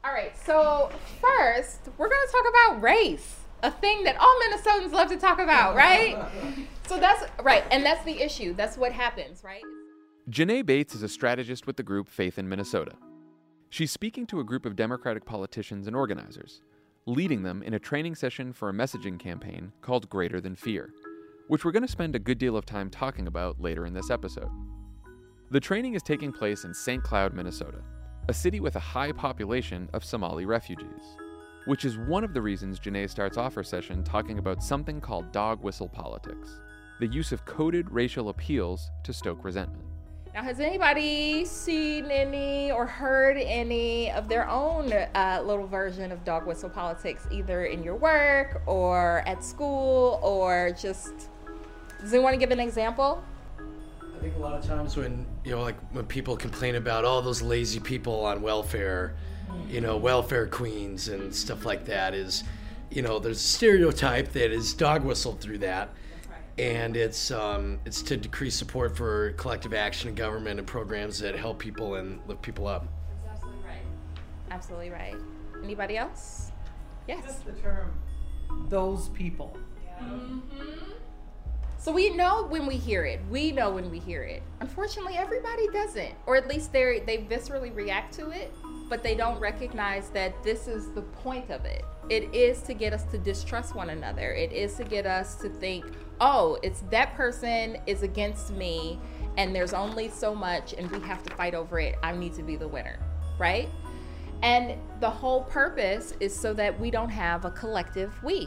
All right, so first, we're going to talk about race, a thing that all Minnesotans love to talk about, right? So that's right, and that's the issue. That's what happens, right? Janae Bates is a strategist with the group Faith in Minnesota. She's speaking to a group of Democratic politicians and organizers, leading them in a training session for a messaging campaign called Greater Than Fear, which we're going to spend a good deal of time talking about later in this episode. The training is taking place in St. Cloud, Minnesota, a city with a high population of Somali refugees, which is one of the reasons Janae starts off her session talking about something called dog whistle politics, the use of coded racial appeals to stoke resentment. Now, has anybody seen any or heard any of their own little version of dog whistle politics, either in your work or at school or just, does anyone give an example? I think a lot of times when, when people complain about all those lazy people on welfare, welfare queens and stuff like that is, there's a stereotype that is dog whistled through that. And it's to decrease support for collective action in government and programs that help people and lift people up. That's absolutely right. Absolutely right. Anybody else? Yes. Just the term, those people. Yeah. Mm-hmm. So we know when we hear it. We know when we hear it. Unfortunately, everybody doesn't, or at least they viscerally react to it, but they don't recognize that this is the point of it. It is to get us to distrust one another. It is to get us to think, oh, it's that person is against me, and there's only so much, and we have to fight over it. I need to be the winner, right? And the whole purpose is so that we don't have a collective we.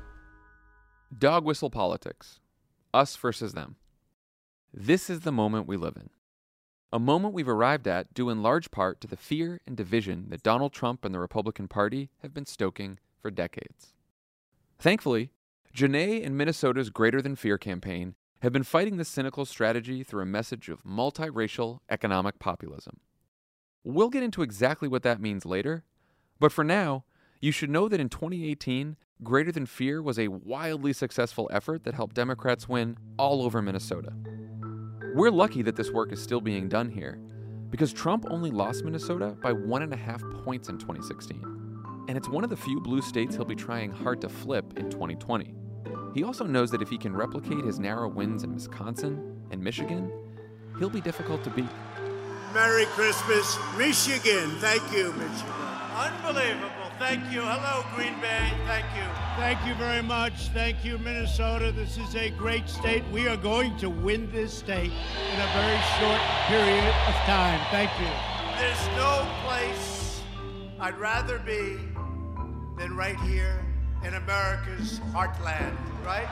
Dog whistle politics. Us versus them. This is the moment we live in. A moment we've arrived at due in large part to the fear and division that Donald Trump and the Republican Party have been stoking for decades. Thankfully, Janae and Minnesota's Greater Than Fear campaign have been fighting this cynical strategy through a message of multiracial economic populism. We'll get into exactly what that means later, but for now, you should know that in 2018, Greater Than Fear was a wildly successful effort that helped Democrats win all over Minnesota. We're lucky that this work is still being done here, because Trump only lost Minnesota by 1.5 points in 2016, and it's one of the few blue states he'll be trying hard to flip in 2020. He also knows that if he can replicate his narrow wins in Wisconsin and Michigan, he'll be difficult to beat. Merry Christmas, Michigan. Thank you, Michigan. Unbelievable. Thank you. Hello, Green Bay. Thank you. Thank you very much. Thank you, Minnesota. This is a great state. We are going to win this state in a very short period of time. Thank you. There's no place I'd rather be than right here in America's heartland, right?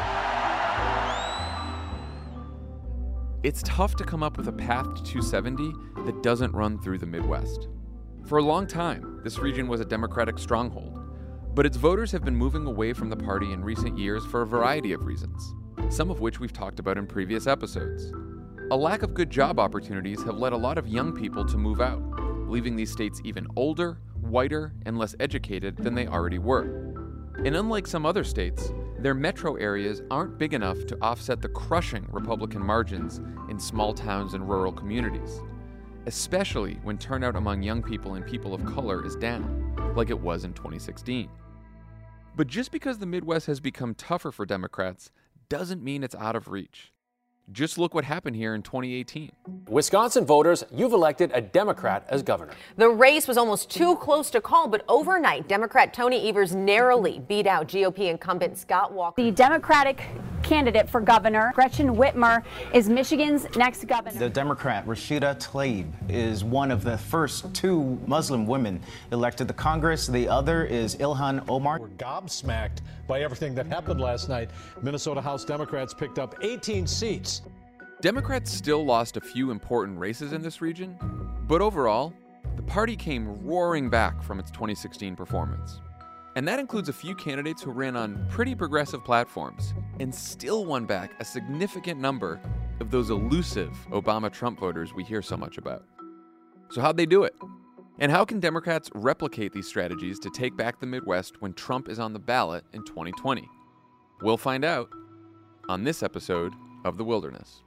It's tough to come up with a path to 270 that doesn't run through the Midwest. For a long time, this region was a Democratic stronghold, but its voters have been moving away from the party in recent years for a variety of reasons, some of which we've talked about in previous episodes. A lack of good job opportunities have led a lot of young people to move out, leaving these states even older, whiter, and less educated than they already were. And unlike some other states, their metro areas aren't big enough to offset the crushing Republican margins in small towns and rural communities, especially when turnout among young people and people of color is down, like it was in 2016. But just because the Midwest has become tougher for Democrats doesn't mean it's out of reach. Just look what happened here in 2018. Wisconsin voters, you've elected a Democrat as governor. The race was almost too close to call, but overnight, Democrat Tony Evers narrowly beat out GOP incumbent Scott Walker. The Democratic candidate for governor, Gretchen Whitmer, is Michigan's next governor. The Democrat Rashida Tlaib is one of the first two Muslim women elected to Congress. The other is Ilhan Omar. We're gobsmacked by everything that happened last night. Minnesota House Democrats picked up 18 seats. Democrats still lost a few important races in this region, but overall, the party came roaring back from its 2016 performance. And that includes a few candidates who ran on pretty progressive platforms and still won back a significant number of those elusive Obama-Trump voters we hear so much about. So how'd they do it? And how can Democrats replicate these strategies to take back the Midwest when Trump is on the ballot in 2020? We'll find out on this episode of The Wilderness.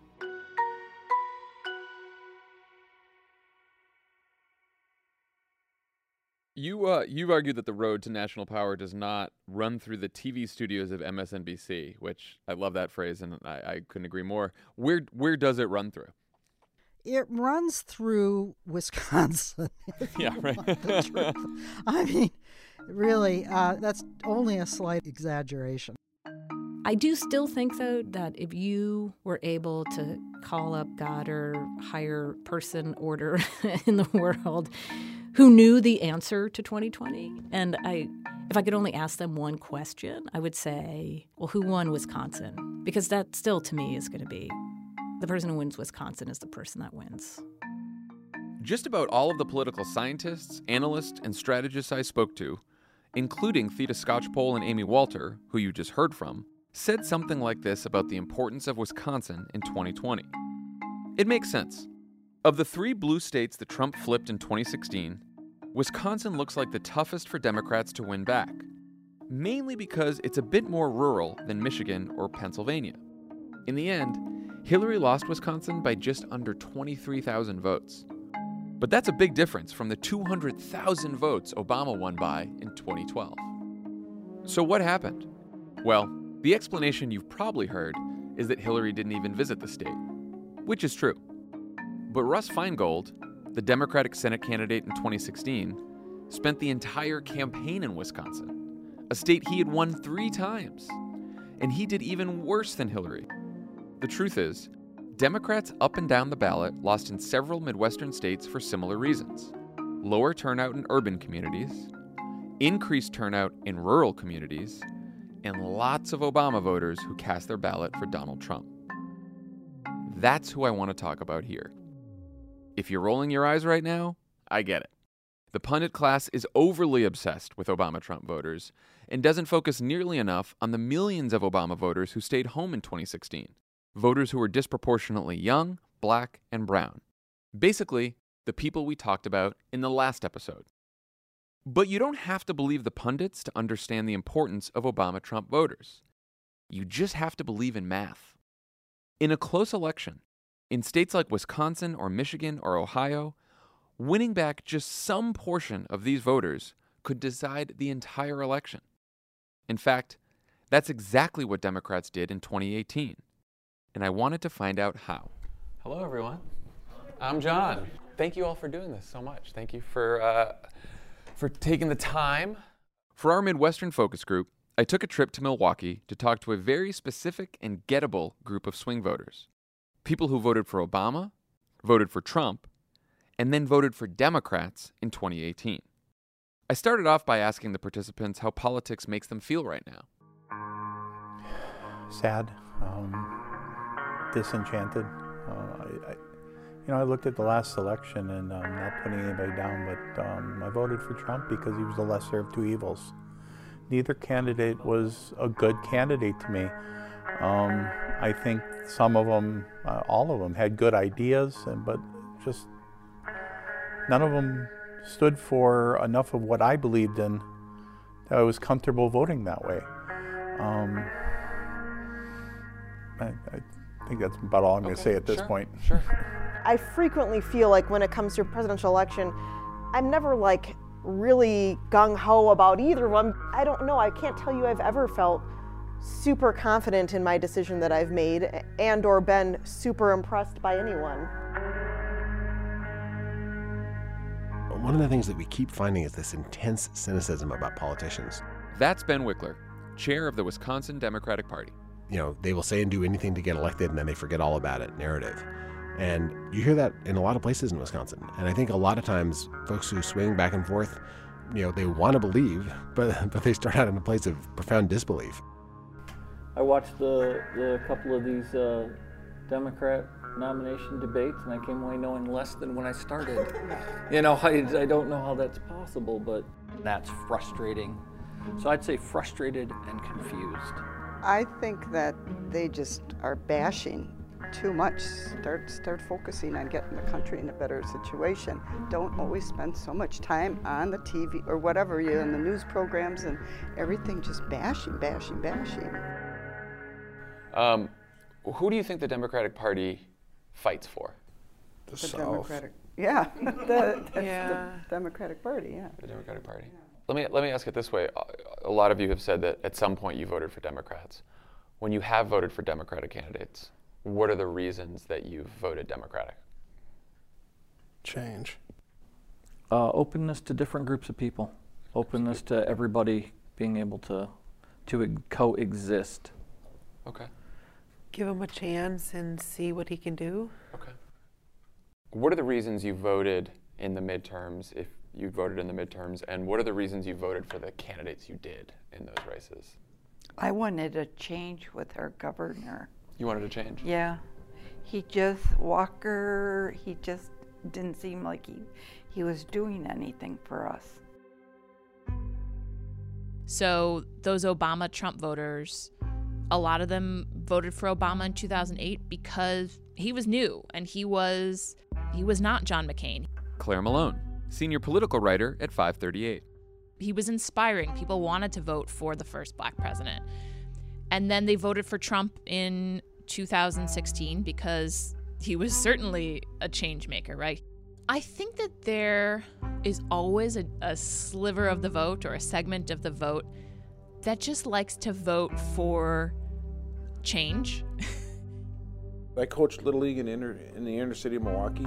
You've argued that the road to national power does not run through the TV studios of MSNBC, which I love that phrase, and I couldn't agree more. Where does it run through? It runs through Wisconsin. Yeah, right. I mean, really, that's only a slight exaggeration. I do still think, though, that if you were able to call up God or higher person order in the world who knew the answer to 2020, and if I could only ask them one question, I would say, well, who won Wisconsin? Because that still, to me, is going to be the person who wins Wisconsin is the person that wins. Just about all of the political scientists, analysts, and strategists I spoke to, including Theda Skocpol and Amy Walter, who you just heard from, said something like this about the importance of Wisconsin in 2020. It makes sense. Of the 3 blue states that Trump flipped in 2016, Wisconsin looks like the toughest for Democrats to win back, mainly because it's a bit more rural than Michigan or Pennsylvania. In the end, Hillary lost Wisconsin by just under 23,000 votes. But that's a big difference from the 200,000 votes Obama won by in 2012. So what happened? Well, the explanation you've probably heard is that Hillary didn't even visit the state, which is true. But Russ Feingold, the Democratic Senate candidate in 2016, spent the entire campaign in Wisconsin, a state he had won 3 times. And he did even worse than Hillary. The truth is, Democrats up and down the ballot lost in several Midwestern states for similar reasons. Lower turnout in urban communities, increased turnout in rural communities, and lots of Obama voters who cast their ballot for Donald Trump. That's who I want to talk about here. If you're rolling your eyes right now, I get it. The pundit class is overly obsessed with Obama-Trump voters and doesn't focus nearly enough on the millions of Obama voters who stayed home in 2016. Voters who were disproportionately young, black, and brown. Basically, the people we talked about in the last episode. But you don't have to believe the pundits to understand the importance of Obama-Trump voters. You just have to believe in math. In a close election, in states like Wisconsin or Michigan or Ohio, winning back just some portion of these voters could decide the entire election. In fact, that's exactly what Democrats did in 2018. And I wanted to find out how. Hello, everyone. I'm John. Thank you all for doing this so much. Thank you for taking the time. For our Midwestern focus group, I took a trip to Milwaukee to talk to a very specific and gettable group of swing voters. People who voted for Obama, voted for Trump, and then voted for Democrats in 2018. I started off by asking the participants how politics makes them feel right now. Sad. Disenchanted. I looked at the last election, and I'm not putting anybody down, but I voted for Trump because he was the lesser of 2 evils. Neither candidate was a good candidate to me. I think some of them, all of them, had good ideas, but just none of them stood for enough of what I believed in that I was comfortable voting that way. I think that's about all I'm going to say at this point. Sure. I frequently feel like when it comes to a presidential election, I'm never really gung-ho about either one. I don't know, I can't tell you I've ever felt super confident in my decision that I've made and or been super impressed by anyone. One of the things that we keep finding is this intense cynicism about politicians. That's Ben Wickler, chair of the Wisconsin Democratic Party. They will say and do anything to get elected, and then they forget all about it, narrative. And you hear that in a lot of places in Wisconsin. And I think a lot of times folks who swing back and forth, they want to believe, but they start out in a place of profound disbelief. I watched the couple of these Democrat nomination debates, and I came away knowing less than when I started. I don't know how that's possible, but that's frustrating. So I'd say frustrated and confused. I think that they just are bashing too much. Start focusing on getting the country in a better situation. Don't always spend so much time on the TV or whatever, in the news programs and everything, just bashing. Who do you think the Democratic Party fights for? The Democratic, Yeah, that's the Democratic Party, yeah. The Democratic Party. Let me ask it this way. A lot of you have said that at some point you voted for Democrats. When you have voted for Democratic candidates, what are the reasons that you've voted Democratic? Change. Openness to different groups of people. Openness to everybody being able to coexist. Okay. Give him a chance and see what he can do. Okay. What are the reasons you voted in the midterms, if you voted in the midterms, and what are the reasons you voted for the candidates you did in those races? I wanted a change with our governor. You wanted a change? Yeah. Walker, he just didn't seem like he was doing anything for us. So those Obama-Trump voters, a lot of them voted for Obama in 2008 because he was new and he was not John McCain. Claire Malone, senior political writer at 538. He was inspiring. People wanted to vote for the first black president. And then they voted for Trump in 2016 because he was certainly a change maker, right? I think that there is always a sliver of the vote or a segment of the vote that just likes to vote for change. I coached Little League in the inner city of Milwaukee,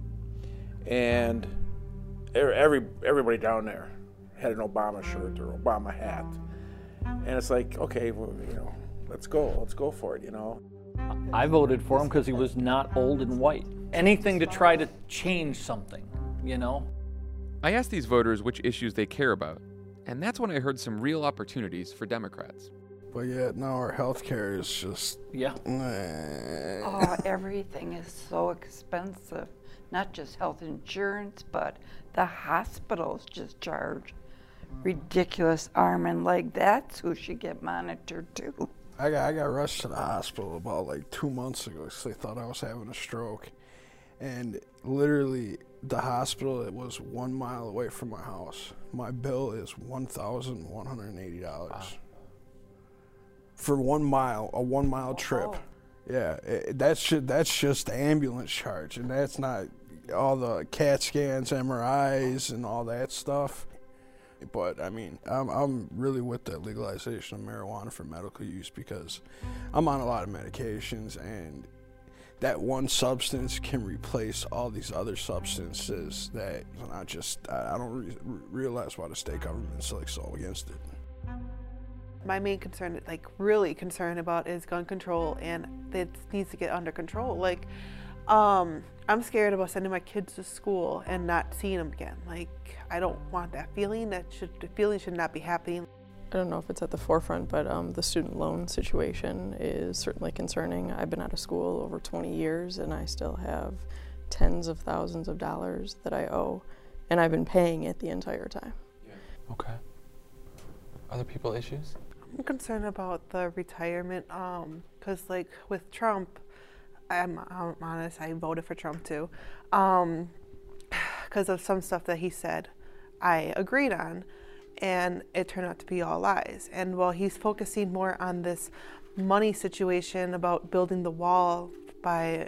and everybody down there had an Obama shirt or Obama hat. And it's like, okay, well, let's go for it, I voted for him because he was not old and white. Anything to try to change something, I asked these voters which issues they care about, and that's when I heard some real opportunities for Democrats. But yet now our health care is just... Yeah. Oh, everything is so expensive. Not just health insurance, but the hospitals just charge ridiculous arm and leg. That's who should get monitored too. I got rushed to the hospital about 2 months ago because they thought I was having a stroke. And literally, the hospital, it was 1 mile away from my house. My bill is $1,180. Wow. For 1 mile, a 1 mile trip. Oh. Yeah, that's just the ambulance charge, and that's not all the CAT scans, MRIs, and all that stuff. But I mean, I'm really with the legalization of marijuana for medical use because I'm on a lot of medications, and that one substance can replace all these other substances that I don't realize why the state government's so against it. My main concern, really concerned about, is gun control, and it needs to get under control. I'm scared about sending my kids to school and not seeing them again. I don't want that feeling. The feeling should not be happening. I don't know if it's at the forefront, but the student loan situation is certainly concerning. I've been out of school over 20 years, and I still have tens of thousands of dollars that I owe, and I've been paying it the entire time. Yeah. Okay. Other people issues? I'm concerned about the retirement, because with Trump, I'm honest, I voted for Trump too, because of some stuff that he said I agreed on, and it turned out to be all lies. And while he's focusing more on this money situation about building the wall by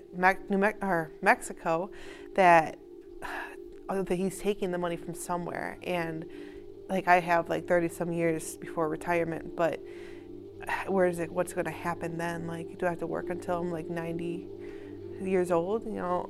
Mexico, that he's taking the money from somewhere, and I have 30 some years before retirement, but where is it? What's going to happen then? Do I have to work until I'm 90 years old?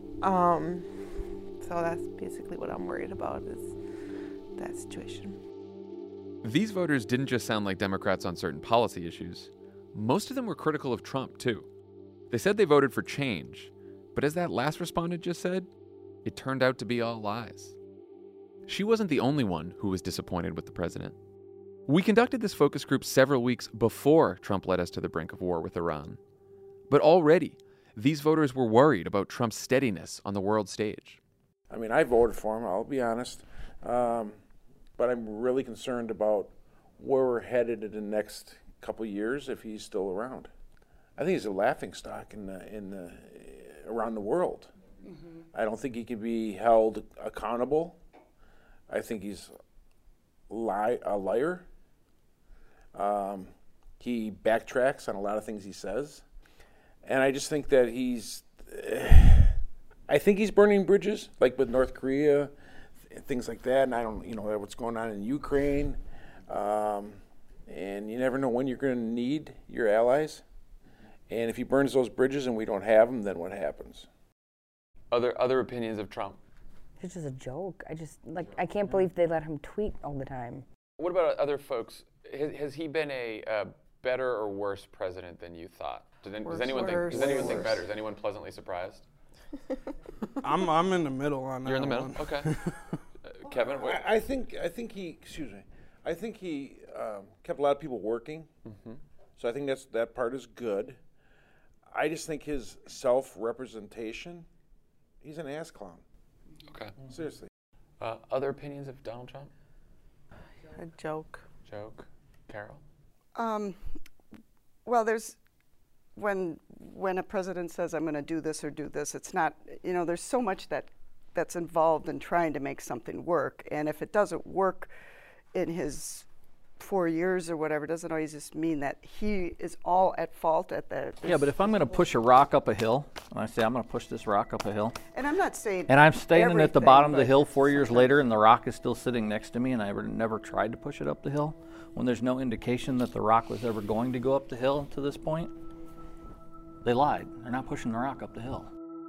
So that's basically what I'm worried about, is that situation. These voters didn't just sound like Democrats on certain policy issues. Most of them were critical of Trump, too. They said they voted for change, but as that last respondent just said, it turned out to be all lies. She wasn't the only one who was disappointed with the president. We conducted this focus group several weeks before Trump led us to the brink of war with Iran. But already, these voters were worried about Trump's steadiness on the world stage. I mean, I voted for him, I'll be honest. But I'm really concerned about where we're headed in the next couple years if he's still around. I think he's a laughingstock around the world. Mm-hmm. I don't think he can be held accountable. I think he's a liar. He backtracks on a lot of things he says. And I just think that I think he's burning bridges, like with North Korea, things like that. And I don't, what's going on in Ukraine. And you never know when you're going to need your allies. And if he burns those bridges and we don't have them, then what happens? Other opinions of Trump? It's just a joke. I can't believe they let him tweet all the time. What about other folks? Has he been a better or worse president than you thought? Does anyone think better? Is anyone pleasantly surprised? I'm in the middle on that. You're in the middle? one. Okay. Kevin? I think he kept a lot of people working. Mm-hmm. So I think that part is good. I just think his self-representation, he's an ass clown. Okay. Seriously. Other opinions of Donald Trump? A joke. Joke. Carol? Well, there's when a president says, I'm going to do this or do this, it's not, there's so much that's involved in trying to make something work. And if it doesn't work in his 4 years or whatever, doesn't always just mean that he is all at fault at the... Yeah, but if I'm going to push a rock up a hill, and I say I'm going to push this rock up a hill, and I'm not saying and I'm standing at the bottom of the hill 4 years later and the rock is still sitting next to me and I never tried to push it up the hill, when there's no indication that the rock was ever going to go up the hill to this point, they lied. They're not pushing the rock up the hill.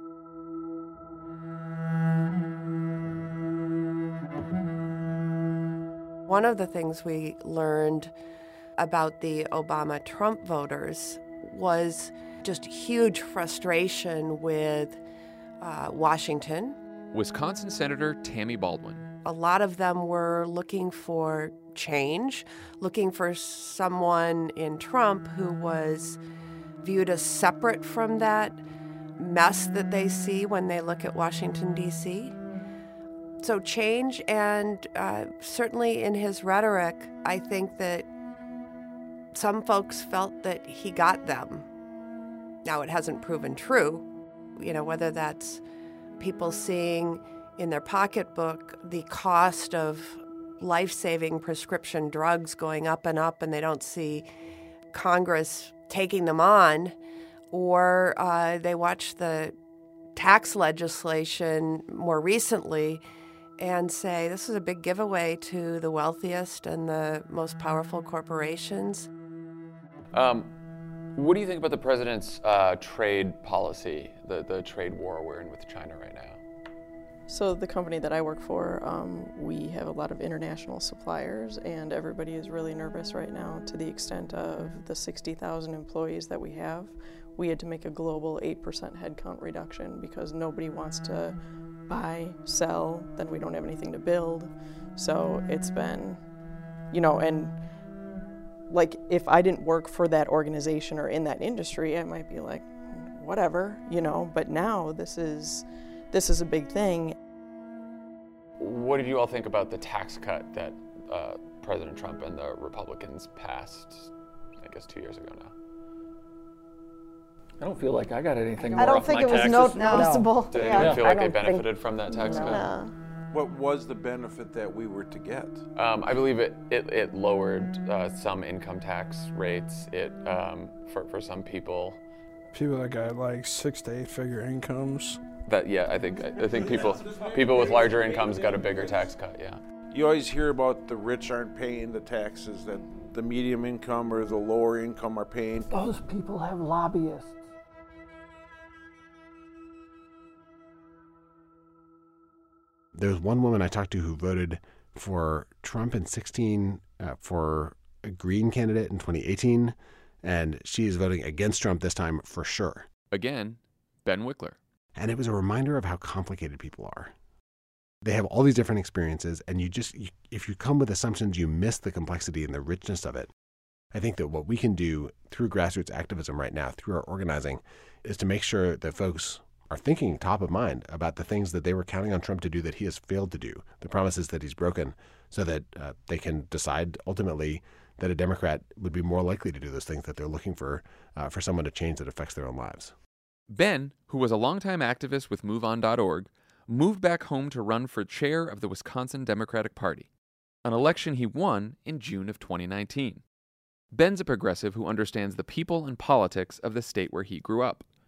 One of the things we learned about the Obama-Trump voters was just huge frustration with Washington. Wisconsin Senator Tammy Baldwin. A lot of them were looking for change, looking for someone in Trump who was viewed as separate from that mess that they see when they look at Washington, D.C. So change, and certainly in his rhetoric, I think that some folks felt that he got them. Now, it hasn't proven true, whether that's people seeing in their pocketbook the cost of life-saving prescription drugs going up, and they don't see Congress taking them on, or they watch the tax legislation more recently and say, this is a big giveaway to the wealthiest and the most powerful corporations. What do you think about the president's trade policy, the trade war we're in with China right now? So the company that I work for, we have a lot of international suppliers, and everybody is really nervous right now to the extent of the 60,000 employees that we have. We had to make a global 8% headcount reduction because nobody wants to buy, sell, then we don't have anything to build. So it's been, and like if I didn't work for that organization or in that industry, I might be like, whatever, but now this is a big thing. What did you all think about the tax cut that President Trump and the Republicans passed, I guess 2 years ago now? I don't feel like I got anything more I don't off think my it was taxes. noticeable. Did anyone feel like they benefited from that tax cut? No. What was the benefit that we were to get? I believe it lowered some income tax rates. For some people. People that got like 6 to 8 figure incomes. I think people with larger incomes got a bigger tax cut. Yeah. You always hear about the rich aren't paying the taxes that the medium income or the lower income are paying. Those people have lobbyists. There's one woman I talked to who voted for Trump in 2016, for a Green candidate in 2018, and she is voting against Trump this time for sure. Again, Ben Wickler. And it was a reminder of how complicated people are. They have all these different experiences, and if you come with assumptions, you miss the complexity and the richness of it. I think that what we can do through grassroots activism right now, through our organizing, is to make sure that folks are thinking top of mind about the things that they were counting on Trump to do that he has failed to do, the promises that he's broken, so that they can decide ultimately that a Democrat would be more likely to do those things that they're looking for someone to change that affects their own lives. Ben, who was a longtime activist with MoveOn.org, moved back home to run for chair of the Wisconsin Democratic Party, an election he won in June of 2019. Ben's a progressive who understands the people and politics of the state where he grew up.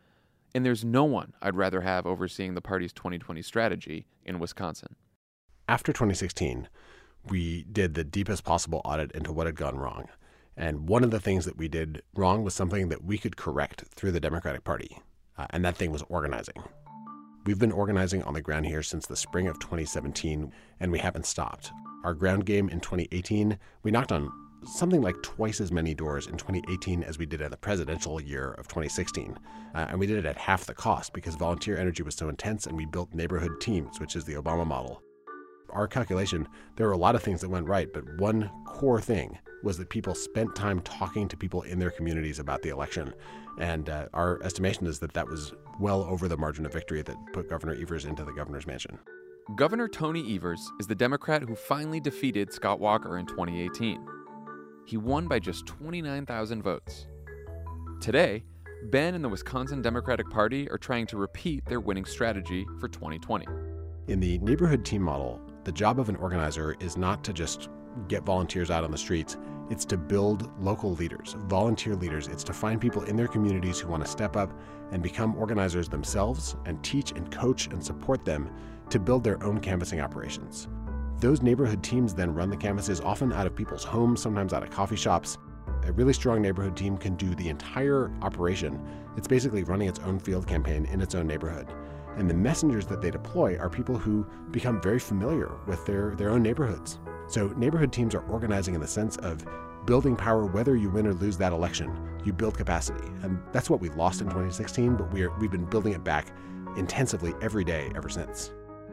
and there's no one I'd rather have overseeing the party's 2020 strategy in Wisconsin. After 2016, we did the deepest possible audit into what had gone wrong. And one of the things that we did wrong was something that we could correct through the Democratic Party, and that thing was organizing. We've been organizing on the ground here since the spring of 2017, and we haven't stopped. Our ground game in 2018, we knocked on something like twice as many doors in 2018 as we did in the presidential year of 2016. And we did it at half the cost because volunteer energy was so intense, and we built neighborhood teams, which is the Obama model. Our calculation, there were a lot of things that went right, but one core thing was that people spent time talking to people in their communities about the election. And our estimation is that that was well over the margin of victory that put Governor Evers into the governor's mansion. Governor Tony Evers is the Democrat who finally defeated Scott Walker in 2018. He won by just 29,000 votes. Today, Ben and the Wisconsin Democratic Party are trying to repeat their winning strategy for 2020. In the neighborhood team model, the job of an organizer is not to just get volunteers out on the streets. It's to build local leaders, volunteer leaders. It's to find people in their communities who want to step up and become organizers themselves and teach and coach and support them to build their own canvassing operations. Those neighborhood teams then run the canvasses often out of people's homes, sometimes out of coffee shops. A really strong neighborhood team can do the entire operation. It's basically running its own field campaign in its own neighborhood. And the messengers that they deploy are people who become very familiar with their own neighborhoods. So neighborhood teams are organizing in the sense of building power whether you win or lose that election. You build capacity. And that's what we lost in 2016, but we've been building it back intensively every day ever since.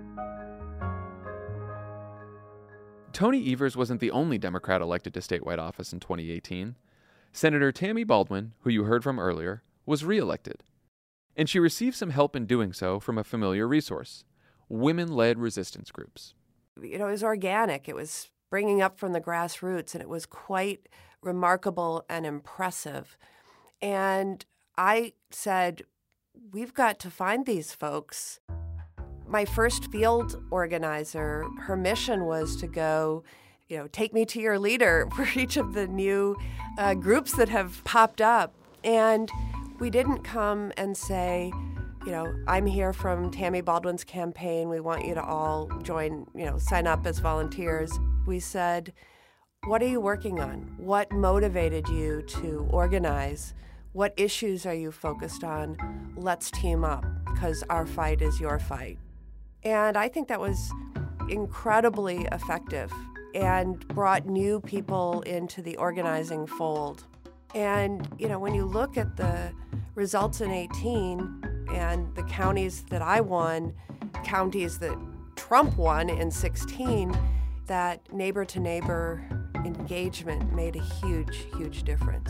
Tony Evers wasn't the only Democrat elected to statewide office in 2018. Senator Tammy Baldwin, who you heard from earlier, was reelected. And she received some help in doing so from a familiar resource, women-led resistance groups. It was organic. It was springing up from the grassroots, and it was quite remarkable and impressive. And I said, we've got to find these folks. My first field organizer, her mission was to go, take me to your leader for each of the new groups that have popped up. And we didn't come and say, I'm here from Tammy Baldwin's campaign. We want you to all join, sign up as volunteers. We said, what are you working on? What motivated you to organize? What issues are you focused on? Let's team up, because our fight is your fight. And I think that was incredibly effective and brought new people into the organizing fold. And, when you look at the results in 18 and the counties that I won, counties that Trump won in 16, that neighbor-to-neighbor engagement made a huge, huge difference.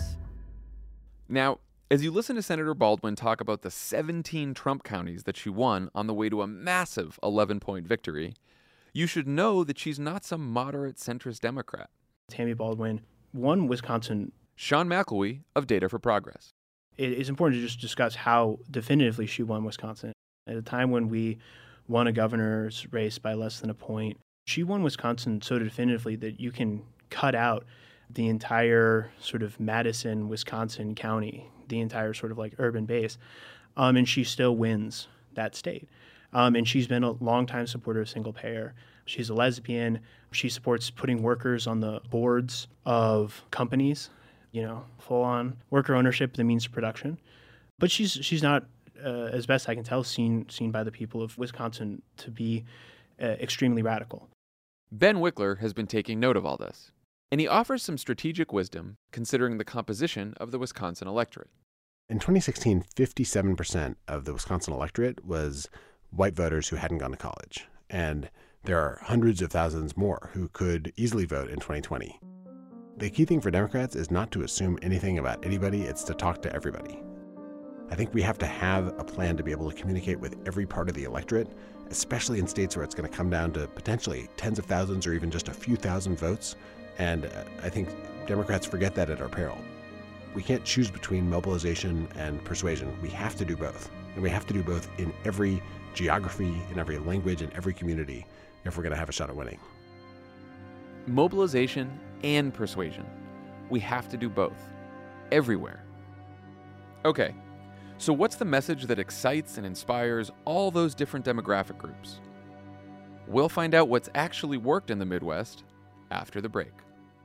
Now, as you listen to Senator Baldwin talk about the 17 Trump counties that she won on the way to a massive 11-point victory, you should know that she's not some moderate centrist Democrat. Tammy Baldwin won Wisconsin. Sean McElwee of Data for Progress. It is important to just discuss how definitively she won Wisconsin. At a time when we won a governor's race by less than a point, she won Wisconsin so definitively that you can cut out the entire sort of Madison, Wisconsin county, the entire sort of like urban base, and she still wins that state. And she's been a longtime supporter of single payer. She's a lesbian. She supports putting workers on the boards of companies, full-on worker ownership, the means of production. But she's not, as best I can tell, seen by the people of Wisconsin to be extremely radical. Ben Wickler has been taking note of all this, and he offers some strategic wisdom considering the composition of the Wisconsin electorate. In 2016, 57% of the Wisconsin electorate was white voters who hadn't gone to college, and there are hundreds of thousands more who could easily vote in 2020. The key thing for Democrats is not to assume anything about anybody, it's to talk to everybody. I think we have to have a plan to be able to communicate with every part of the electorate, especially in states where it's going to come down to potentially tens of thousands or even just a few thousand votes. And I think Democrats forget that at our peril. We can't choose between mobilization and persuasion. We have to do both. And we have to do both in every geography, in every language, in every community if we're going to have a shot at winning. Mobilization and persuasion. We have to do both. Everywhere. Okay, So what's the message that excites and inspires all those different demographic groups? We'll find out what's actually worked in the Midwest after the break.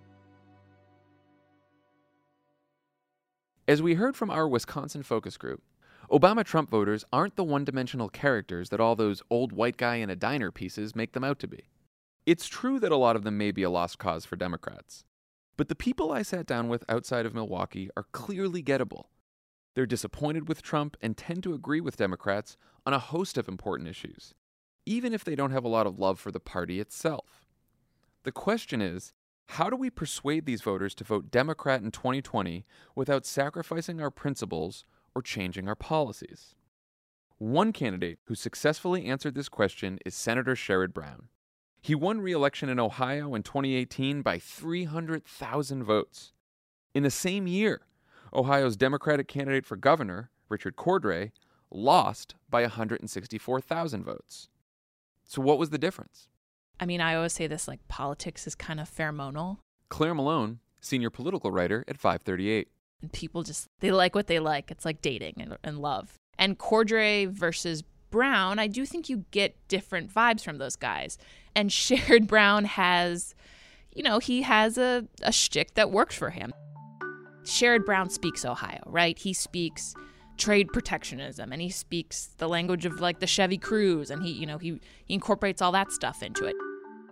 As we heard from our Wisconsin focus group, Obama-Trump voters aren't the one-dimensional characters that all those old white guy in a diner pieces make them out to be. It's true that a lot of them may be a lost cause for Democrats. But the people I sat down with outside of Milwaukee are clearly gettable. They're disappointed with Trump and tend to agree with Democrats on a host of important issues, even if they don't have a lot of love for the party itself. The question is, how do we persuade these voters to vote Democrat in 2020 without sacrificing our principles or changing our policies? One candidate who successfully answered this question is Senator Sherrod Brown. He won re-election in Ohio in 2018 by 300,000 votes. In the same year, Ohio's Democratic candidate for governor, Richard Cordray, lost by 164,000 votes. So what was the difference? I mean, I always say this, like, politics is kind of pheromonal. Claire Malone, senior political writer at 538. And people just, they like what they like. It's like dating and love. And Cordray versus Brown, I do think you get different vibes from those guys. And Sherrod Brown has, he has a shtick that works for him. Sherrod Brown speaks Ohio, right? He speaks trade protectionism, and he speaks the language of, like, the Chevy Cruise, and he incorporates all that stuff into it.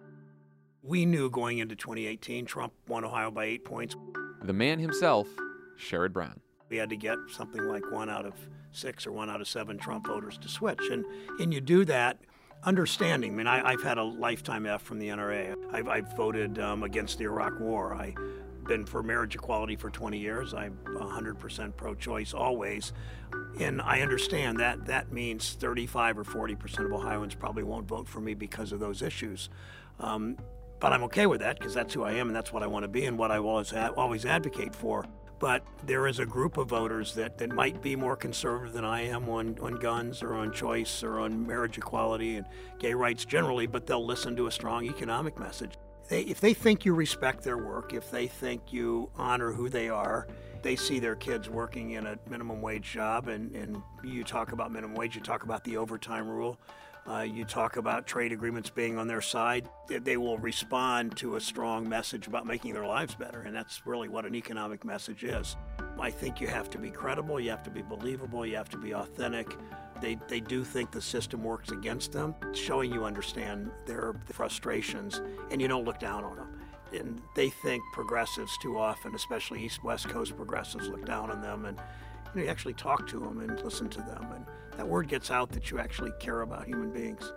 We knew going into 2018, Trump won Ohio by 8 points. The man himself, Sherrod Brown. We had to get something like 1 out of 6 or 1 out of 7 Trump voters to switch. And you do that understanding. I mean, I've had a lifetime F from the NRA. I've voted against the Iraq War. I've been for marriage equality for 20 years. I'm 100% pro-choice always. And I understand that means 35 or 40% of Ohioans probably won't vote for me because of those issues. But I'm okay with that because that's who I am and that's what I want to be and what I always advocate for. But there is a group of voters that might be more conservative than I am on guns or on choice or on marriage equality and gay rights generally, but they'll listen to a strong economic message. If they think you respect their work, if they think you honor who they are, they see their kids working in a minimum wage job, and you talk about minimum wage, you talk about the overtime rule, you talk about trade agreements being on their side, they will respond to a strong message about making their lives better, and that's really what an economic message is. I think you have to be credible, you have to be believable, you have to be authentic. They do think the system works against them, showing you understand their frustrations, and you don't look down on them. And they think progressives too often, especially East-West Coast progressives, look down on them, and you actually talk to them and listen to them, and that word gets out that you actually care about human beings.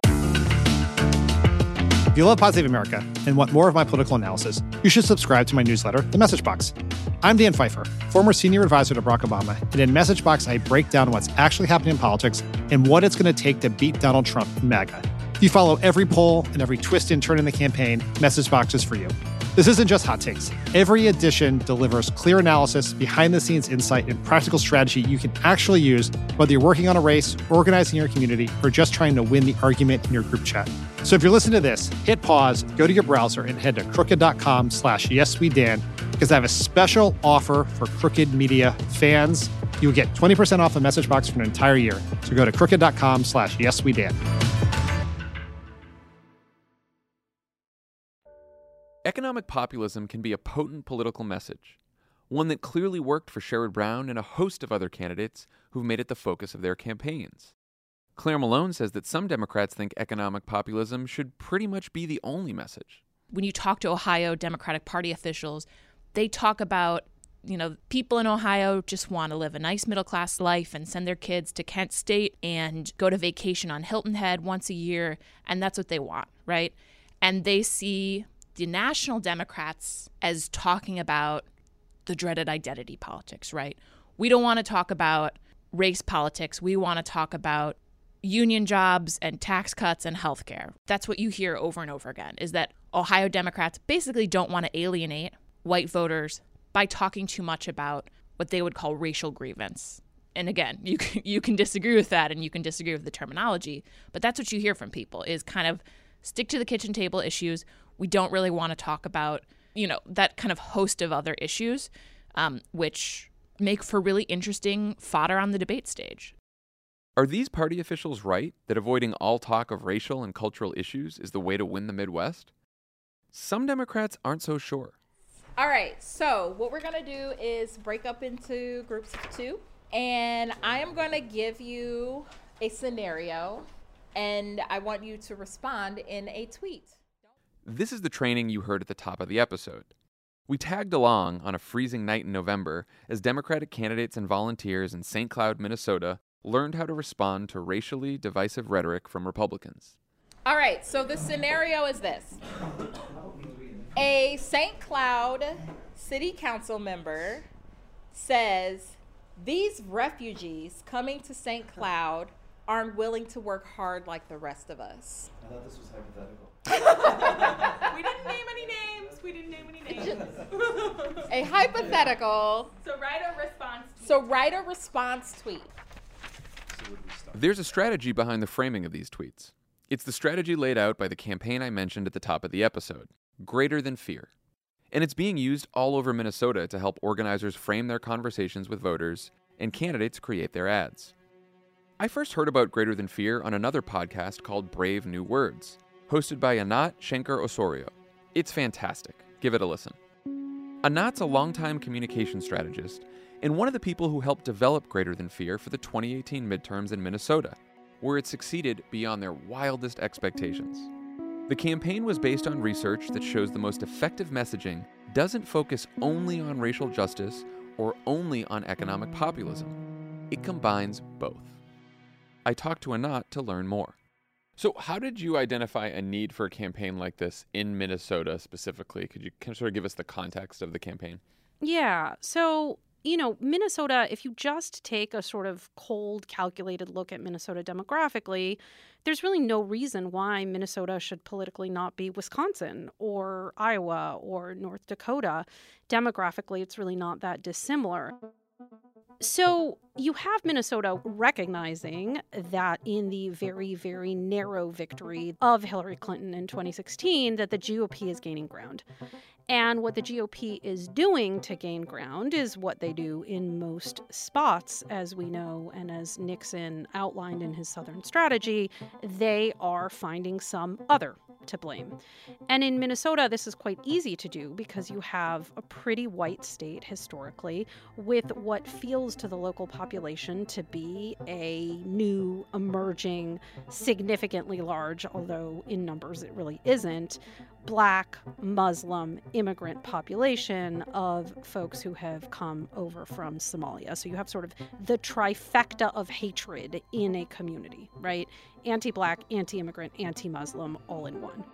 If you love Pod Save America and want more of my political analysis, you should subscribe to my newsletter, The Message Box. I'm Dan Pfeiffer, former senior advisor to Barack Obama, and in Message Box, I break down what's actually happening in politics and what it's going to take to beat Donald Trump and MAGA. If you follow every poll and every twist and turn in the campaign, Message Box is for you. This isn't just hot takes. Every edition delivers clear analysis, behind-the-scenes insight, and practical strategy you can actually use, whether you're working on a race, organizing your community, or just trying to win the argument in your group chat. So if you're listening to this, hit pause, go to your browser, and head to crooked.com/yeswedan, because I have a special offer for Crooked Media fans. You'll get 20% off the Message Box for an entire year. So go to crooked.com/yeswedan. Economic populism can be a potent political message, one that clearly worked for Sherrod Brown and a host of other candidates who've made it the focus of their campaigns. Claire Malone says that some Democrats think economic populism should pretty much be the only message. When you talk to Ohio Democratic Party officials, they talk about, people in Ohio just want to live a nice middle-class life and send their kids to Kent State and go to vacation on Hilton Head once a year, and that's what they want, right? And they see the national Democrats as talking about the dreaded identity politics, right? We don't want to talk about race politics. We want to talk about union jobs and tax cuts and health care. That's what you hear over and over again, is that Ohio Democrats basically don't want to alienate white voters by talking too much about what they would call racial grievance. And again, you can disagree with that and you can disagree with the terminology, but that's what you hear from people is kind of stick to the kitchen table issues. We don't really want to talk about, that kind of host of other issues, which make for really interesting fodder on the debate stage. Are these party officials right that avoiding all talk of racial and cultural issues is the way to win the Midwest? Some Democrats aren't so sure. All right, so what we're going to do is break up into groups of two, and I am going to give you a scenario, and I want you to respond in a tweet. This is the training you heard at the top of the episode. We tagged along on a freezing night in November as Democratic candidates and volunteers in St. Cloud, Minnesota, learned how to respond to racially divisive rhetoric from Republicans. All right, so the scenario is this. A St. Cloud city council member says, these refugees coming to St. Cloud aren't willing to work hard like the rest of us. I thought this was hypothetical. We didn't name any names. We didn't name any names. A hypothetical. So write a response tweet. There's a strategy behind the framing of these tweets. It's the strategy laid out by the campaign I mentioned at the top of the episode, Greater Than Fear. And it's being used all over Minnesota to help organizers frame their conversations with voters and candidates create their ads. I first heard about Greater Than Fear on another podcast called Brave New Words, hosted by Anat Shenker-Osorio. It's fantastic. Give it a listen. Anat's a longtime communication strategist and one of the people who helped develop Greater Than Fear for the 2018 midterms in Minnesota, where it succeeded beyond their wildest expectations. The campaign was based on research that shows the most effective messaging doesn't focus only on racial justice or only on economic populism. It combines both. I talked to Anat to learn more. So how did you identify a need for a campaign like this in Minnesota specifically? Could you sort of give us the context of the campaign? Yeah. So, Minnesota, if you just take a sort of cold, calculated look at Minnesota demographically, there's really no reason why Minnesota should politically not be Wisconsin or Iowa or North Dakota. Demographically, it's really not that dissimilar. So you have Minnesota recognizing that in the very, very narrow victory of Hillary Clinton in 2016, that the GOP is gaining ground. And what the GOP is doing to gain ground is what they do in most spots, as we know, and as Nixon outlined in his Southern strategy, they are finding some other to blame. And in Minnesota, this is quite easy to do because you have a pretty white state historically with what feels to the local population to be a new, emerging, significantly large, although in numbers it really isn't, Black, Muslim, immigrant population of folks who have come over from Somalia. So you have sort of the trifecta of hatred in a community, right? Anti-Black, anti-immigrant, anti-Muslim, all in one.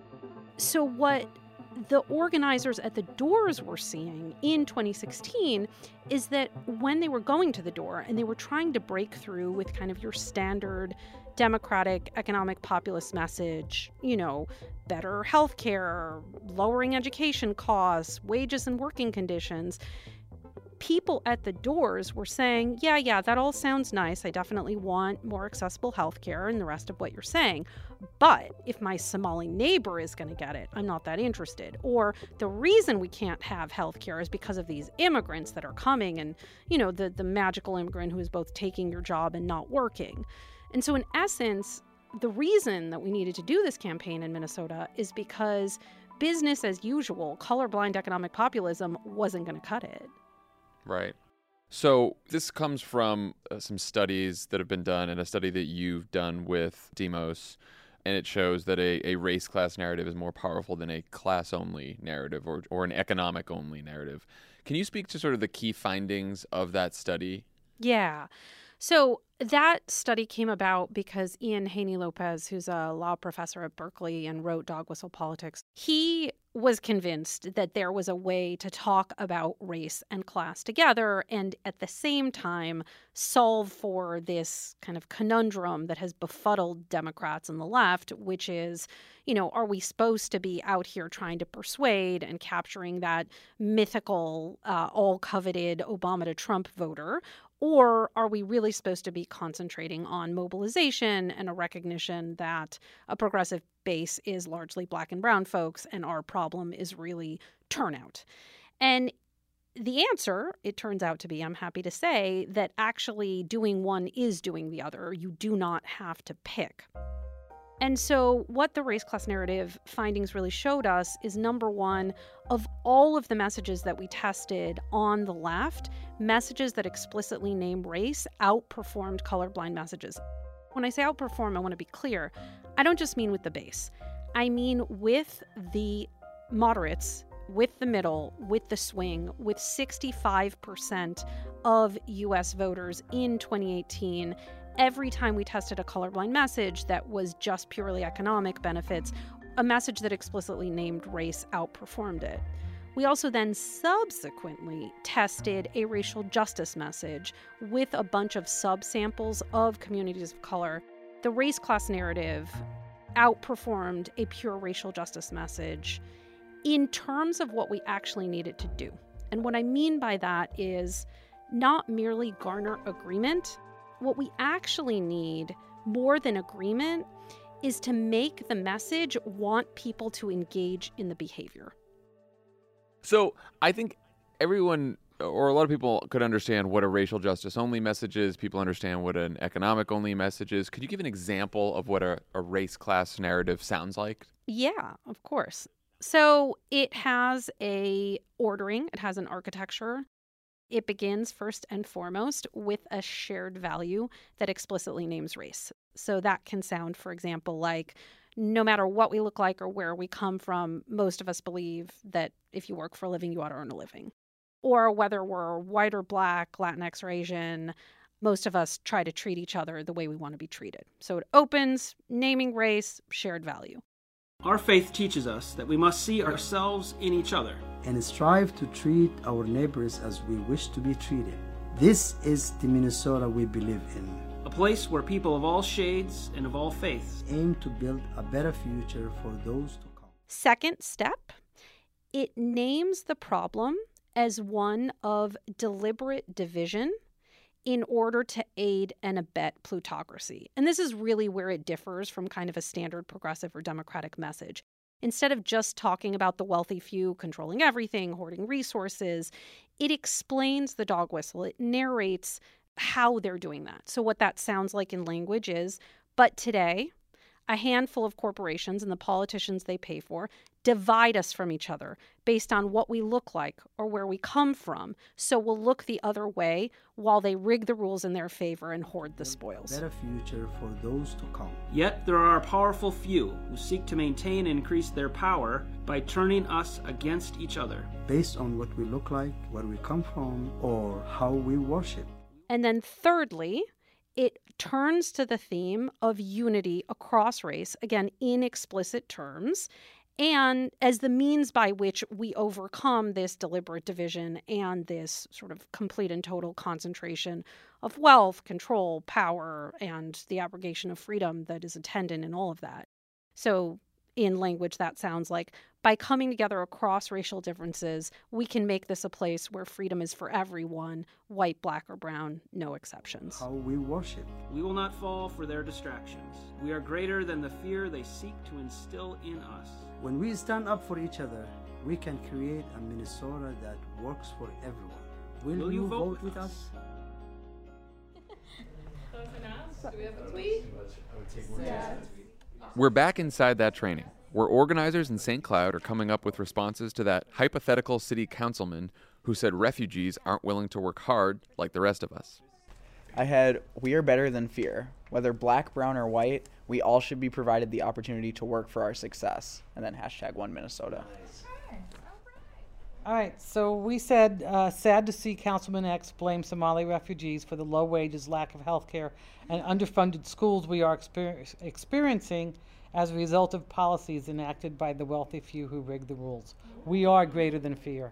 So what the organizers at the doors were seeing in 2016 is that when they were going to the door and they were trying to break through with kind of your standard Democratic economic populist message, better health care, lowering education costs, wages and working conditions, people at the doors were saying, yeah, that all sounds nice. I definitely want more accessible health care and the rest of what you're saying. But if my Somali neighbor is going to get it, I'm not that interested. Or the reason we can't have health care is because of these immigrants that are coming and, the magical immigrant who is both taking your job and not working. And so in essence, the reason that we needed to do this campaign in Minnesota is because business as usual, colorblind economic populism wasn't going to cut it. Right. So this comes from some studies that have been done and a study that you've done with Demos, and it shows that a race-class narrative is more powerful than a class-only narrative or an economic-only narrative. Can you speak to sort of the key findings of that study? Yeah. So that study came about because Ian Haney-Lopez, who's a law professor at Berkeley and wrote Dog Whistle Politics, he was convinced that there was a way to talk about race and class together and at the same time solve for this kind of conundrum that has befuddled Democrats and the left, which is, are we supposed to be out here trying to persuade and capturing that mythical, all-coveted Obama to Trump voter? Or are we really supposed to be concentrating on mobilization and a recognition that a progressive base is largely Black and brown folks and our problem is really turnout? And the answer, it turns out to be, I'm happy to say, that actually doing one is doing the other. You do not have to pick. And so what the race class narrative findings really showed us is, number one, of all of the messages that we tested on the left, messages that explicitly name race outperformed colorblind messages. When I say outperform, I want to be clear. I don't just mean with the base. I mean with the moderates, with the middle, with the swing, with 65% of U.S. voters in 2018. Every time we tested a colorblind message that was just purely economic benefits, a message that explicitly named race outperformed it. We also then subsequently tested a racial justice message with a bunch of subsamples of communities of color. The race class narrative outperformed a pure racial justice message in terms of what we actually needed to do. And what I mean by that is not merely garner agreement. What we actually need, more than agreement, is to make the message want people to engage in the behavior. So I think everyone, or a lot of people, could understand what a racial justice only message is. People understand what an economic only message is. Could you give an example of what a race class narrative sounds like? Yeah, of course. So it has a ordering, it has an architecture. It begins first and foremost with a shared value that explicitly names race. So that can sound, for example, like no matter what we look like or where we come from, most of us believe that if you work for a living, you ought to earn a living. Or whether we're white or black, Latinx or Asian, most of us try to treat each other the way we want to be treated. So it opens, naming race, shared value. Our faith teaches us that we must see ourselves in each other and strive to treat our neighbors as we wish to be treated. This is the Minnesota we believe in. A place where people of all shades and of all faiths aim to build a better future for those to come. Second step, it names the problem as one of deliberate division in order to aid and abet plutocracy. And this is really where it differs from kind of a standard progressive or democratic message. Instead of just talking about the wealthy few controlling everything, hoarding resources, it explains the dog whistle. It narrates how they're doing that. So what that sounds like in language is, but today, a handful of corporations and the politicians they pay for divide us from each other based on what we look like or where we come from. So we'll look the other way while they rig the rules in their favor and hoard the spoils. Better future for those to come. Yet there are a powerful few who seek to maintain and increase their power by turning us against each other. Based on what we look like, where we come from, or how we worship. And then thirdly, it turns to the theme of unity across race, again, in explicit terms, and as the means by which we overcome this deliberate division and this sort of complete and total concentration of wealth, control, power, and the abrogation of freedom that is attendant in all of that. So in language, that sounds like by coming together across racial differences, we can make this a place where freedom is for everyone, white, black, or brown, no exceptions. How we worship. We will not fall for their distractions. We are greater than the fear they seek to instill in us. When we stand up for each other, we can create a Minnesota that works for everyone. Will you vote with us? Do we have a tweet? We're back inside that training, where organizers in St. Cloud are coming up with responses to that hypothetical city councilman who said refugees aren't willing to work hard like the rest of us. I had, we are better than fear. Whether black, brown, or white, we all should be provided the opportunity to work for our success. And then #OneMinnesota. All right, so we said, sad to see Councilman X blame Somali refugees for the low wages, lack of health care, and underfunded schools we are experiencing as a result of policies enacted by the wealthy few who rig the rules. We are greater than fear.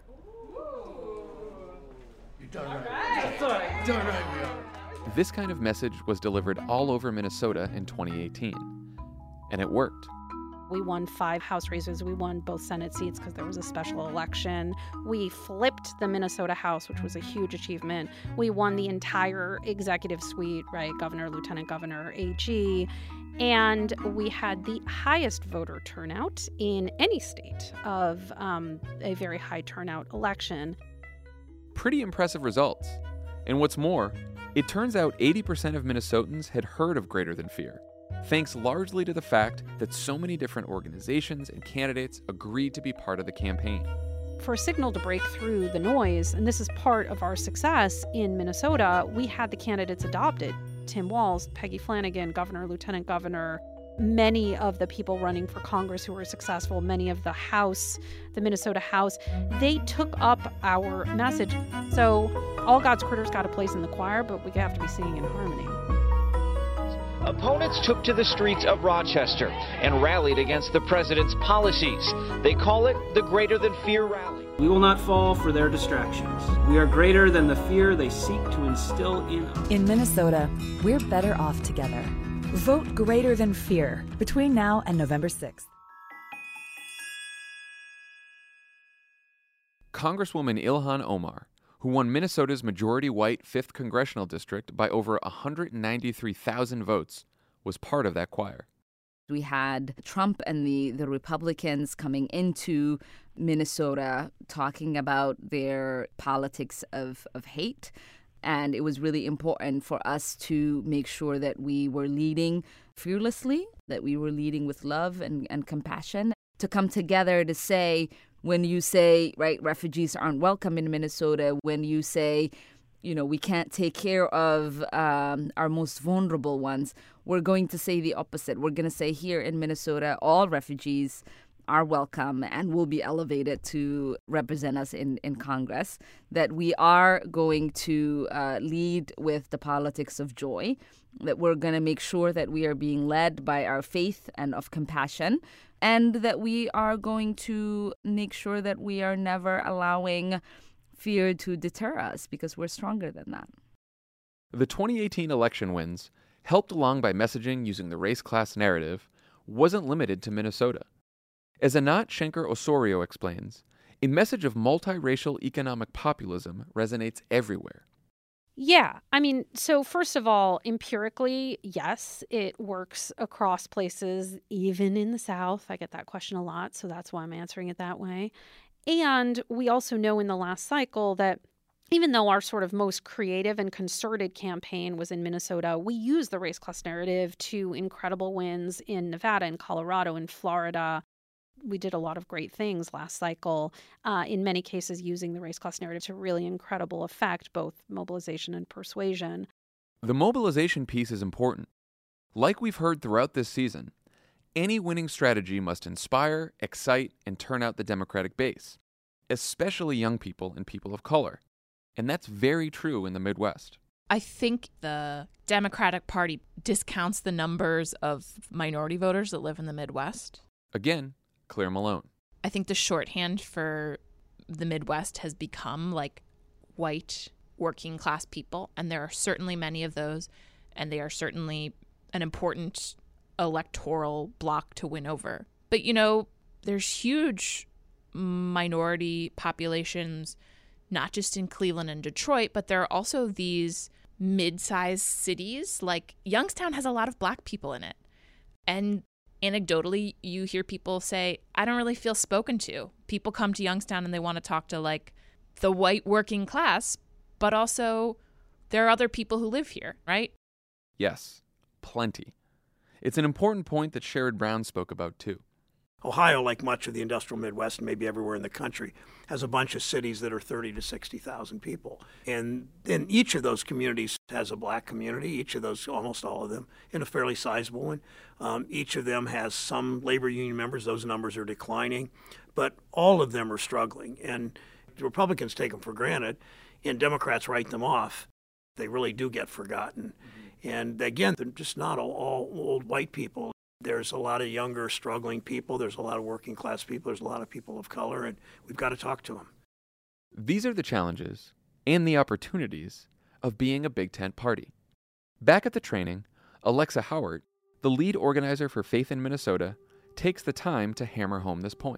You're done right. Done right. Done right, man. This kind of message was delivered all over Minnesota in 2018, and it worked. We won 5 House races. We won both Senate seats because there was a special election. We flipped the Minnesota House, which was a huge achievement. We won the entire executive suite, right? Governor, Lieutenant Governor, AG. And we had the highest voter turnout in any state of a very high turnout election. pretty impressive results. And what's more, it turns out 80% of Minnesotans had heard of Greater Than Fear, thanks largely to the fact that so many different organizations and candidates agreed to be part of the campaign. For a signal to break through the noise, and this is part of our success in Minnesota, we had the candidates adopted. Tim Walz, Peggy Flanagan, governor, lieutenant governor, many of the people running for Congress who were successful, many of the House, the Minnesota House, they took up our message. So all God's critters got a place in the choir, but we have to be singing in harmony. Opponents took to the streets of Rochester and rallied against the president's policies. They call it the Greater Than Fear Rally. We will not fall for their distractions. We are greater than the fear they seek to instill in us. In Minnesota, we're better off together. Vote Greater Than Fear between now and November 6th. Congresswoman Ilhan Omar, who won Minnesota's majority-white 5th congressional district by over 193,000 votes, was part of that choir. We had Trump and the Republicans coming into Minnesota talking about their politics of hate. And it was really important for us to make sure that we were leading fearlessly, that we were leading with love and compassion, to come together to say, when you say, right, refugees aren't welcome in Minnesota, when you say, we can't take care of our most vulnerable ones, we're going to say the opposite. We're going to say here in Minnesota, all refugees are welcome and will be elevated to represent us in Congress, that we are going to lead with the politics of joy, that we're going to make sure that we are being led by our faith and of compassion, and that we are going to make sure that we are never allowing fear to deter us, because we're stronger than that. The 2018 election wins, helped along by messaging using the race-class narrative, wasn't limited to Minnesota. As Anat Shenker-Osorio explains, a message of multiracial economic populism resonates everywhere. Yeah, so first of all, empirically, yes, it works across places, even in the South. I get that question a lot, so that's why I'm answering it that way. And we also know in the last cycle that even though our sort of most creative and concerted campaign was in Minnesota, we used the race-class narrative to incredible wins in Nevada and Colorado and Florida. We did a lot of great things last cycle, in many cases using the race-class narrative to really incredible effect, both mobilization and persuasion. The mobilization piece is important. Like we've heard throughout this season, any winning strategy must inspire, excite, and turn out the Democratic base, especially young people and people of color. And that's very true in the Midwest. I think the Democratic Party discounts the numbers of minority voters that live in the Midwest. Again, Claire Malone. I think the shorthand for the Midwest has become like white working class people, and there are certainly many of those, and they are certainly an important electoral block to win over. But, there's huge minority populations, not just in Cleveland and Detroit, but there are also these mid-sized cities. Like Youngstown has a lot of black people in it. And anecdotally, you hear people say, I don't really feel spoken to. People come to Youngstown and they want to talk to like the white working class, but also there are other people who live here, right? Yes, plenty. It's an important point that Sherrod Brown spoke about too. Ohio, like much of the industrial Midwest and maybe everywhere in the country, has a bunch of cities that are 30 to 60,000 people. And then each of those communities has a black community, each of those, almost all of them, in a fairly sizable one. Each of them has some labor union members. Those numbers are declining. But all of them are struggling. And the Republicans take them for granted, and Democrats write them off. They really do get forgotten. Mm-hmm. And again, they're just not all old white people. There's a lot of younger, struggling people. There's a lot of working class people. There's a lot of people of color, and we've got to talk to them. These are the challenges and the opportunities of being a big tent party. Back at the training, Alexa Howard, the lead organizer for Faith in Minnesota, takes the time to hammer home this point.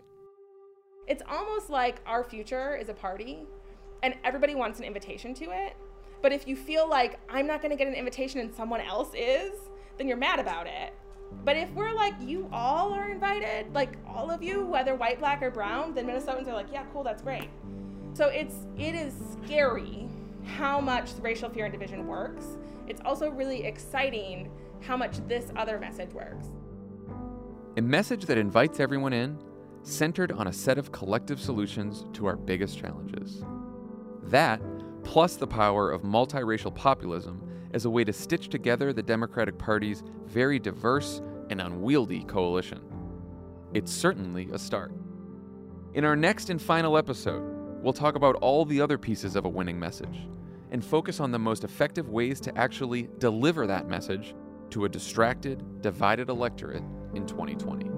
It's almost like our future is a party, and everybody wants an invitation to it. But if you feel like I'm not going to get an invitation and someone else is, then you're mad about it. But if we're like, you all are invited, like all of you, whether white, black, or brown, then Minnesotans are like, yeah, cool, that's great. So it is scary how much racial fear and division works. It's also really exciting how much this other message works. A message that invites everyone in, centered on a set of collective solutions to our biggest challenges. That, plus the power of multiracial populism as a way to stitch together the Democratic Party's very diverse and unwieldy coalition. It's certainly a start. In our next and final episode, we'll talk about all the other pieces of a winning message and focus on the most effective ways to actually deliver that message to a distracted, divided electorate in 2020.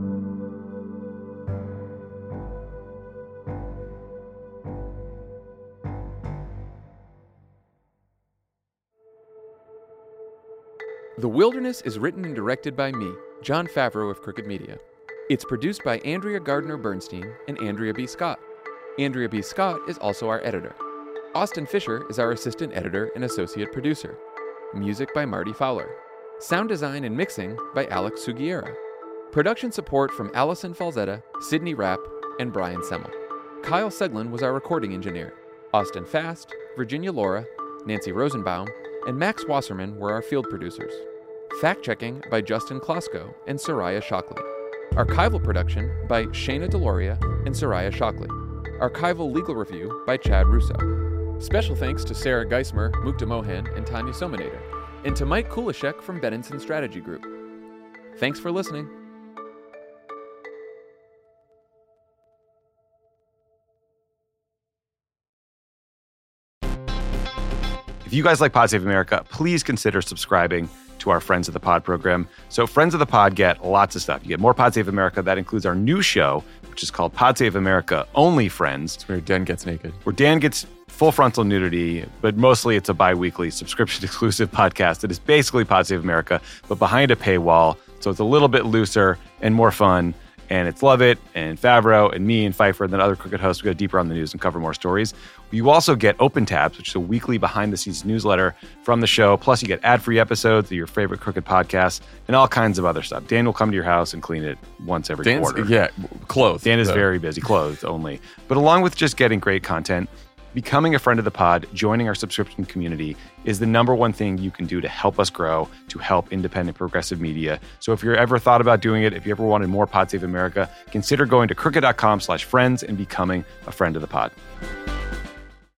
The Wilderness is written and directed by me, Jon Favreau of Crooked Media. It's produced by Andrea Gardner-Bernstein and Andrea B. Scott. Andrea B. Scott is also our editor. Austin Fisher is our assistant editor and associate producer. Music by Marty Fowler. Sound design and mixing by Alex Sugiera. Production support from Allison Falzetta, Sydney Rapp, and Brian Semmel. Kyle Seglin was our recording engineer. Austin Fast, Virginia Laura, Nancy Rosenbaum, and Max Wasserman were our field producers. Fact-checking by Justin Klosko and Soraya Shockley. Archival production by Shayna Deloria and Soraya Shockley. Archival legal review by Chad Russo. Special thanks to Sarah Geismer, Mukta Mohan, and Tanya Sominator, and to Mike Kulishek from Benenson Strategy Group. Thanks for listening. If you guys like Pod Save America, please consider subscribing to our Friends of the Pod program. So Friends of the Pod get lots of stuff. You get more Pod Save America. That includes our new show, which is called Pod Save America Only Friends. It's where Dan gets naked. Where Dan gets full frontal nudity, but mostly it's a bi-weekly subscription-exclusive podcast that is basically Pod Save America, but behind a paywall. So it's a little bit looser and more fun. And it's Lovett and Favreau and me and Pfeiffer and then other Crooked hosts. We go deeper on the news and cover more stories. You also get Open Tabs, which is a weekly behind-the-scenes newsletter from the show. Plus, you get ad-free episodes of your favorite Crooked podcasts and all kinds of other stuff. Dan will come to your house and clean it once every quarter. Yeah, clothed. Dan is very busy, clothed only. But along with just getting great content, becoming a friend of the pod, joining our subscription community is the number one thing you can do to help us grow, to help independent progressive media. So if you're ever thought about doing it, if you ever wanted more Pod Save America, consider going to crooked.com/friends and becoming a friend of the pod.